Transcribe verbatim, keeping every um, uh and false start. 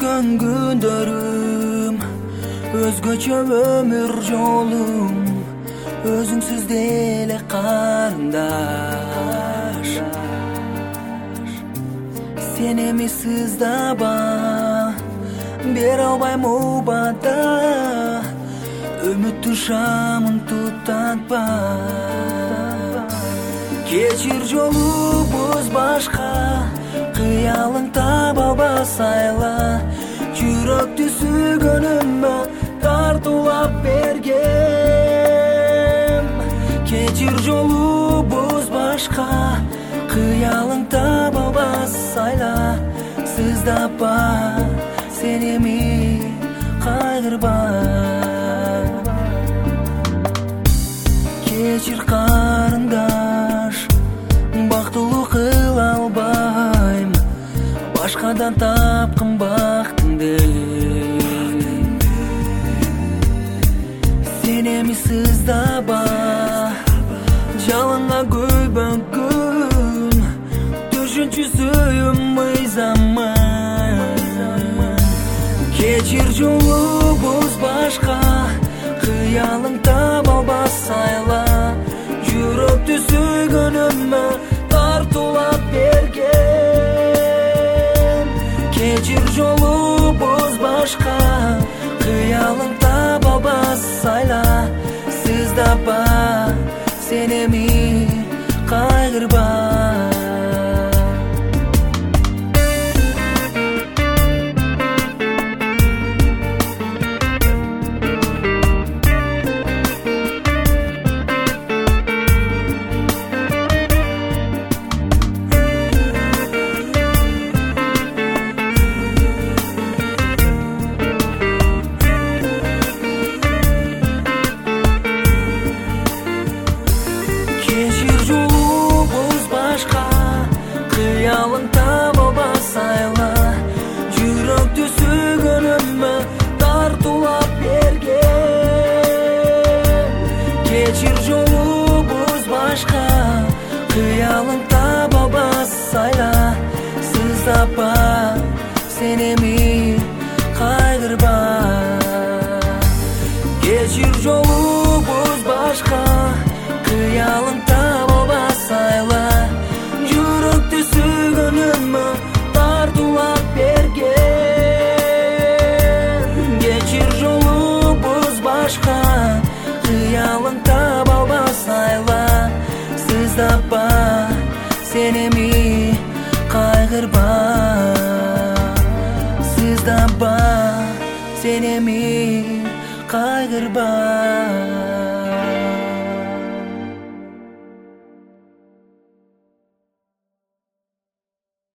өткөн күндөрүм өзгөчө өмүр жолум өзүңсүз деле карындаш. Сен эми сыздаба, бере албайм убада, үмүттүн шамын тутатпа. Кечир жолубуз башка, кыялың таба албас айла. Жүрөктү сүйгөнүмө тартуулап бергем. Кечир жолубуз башка, кыялың таба албас айла. Сыздапа, сен эми кайгырба. Кечир карындаш, бактылуу кыла албайм, башкадан тапкын бактыңды. Сен эми сыздаба, жалаңа көйбөңкүн, төшүнчү сүйүм мыйзамын. Кечир жолубуз башка, кыялың таба албас айла. Жүрөктү сүйгөнүмө тартуулап бергем. Кечир жолубуз башка, кыялың таба албас айла. Сыздапа, сен эми кайгырба. Кыялың таба албас айла. Жүрөктү сүйгөнүмө тартуулап бергем. Кечир жолубуз башка, кыялың таба албас айла. Сыздапа, сен эми кайгырба. Кечир жолубуз башка, кыялың таба албас айла. Жүрөктү сүйгөнүмө тартуулап берген. Кечир жолубуз башка, кыялың таба албас айла. Сыздапа, сен эми кайгырба. Сыздапа, сен эми кайгырба.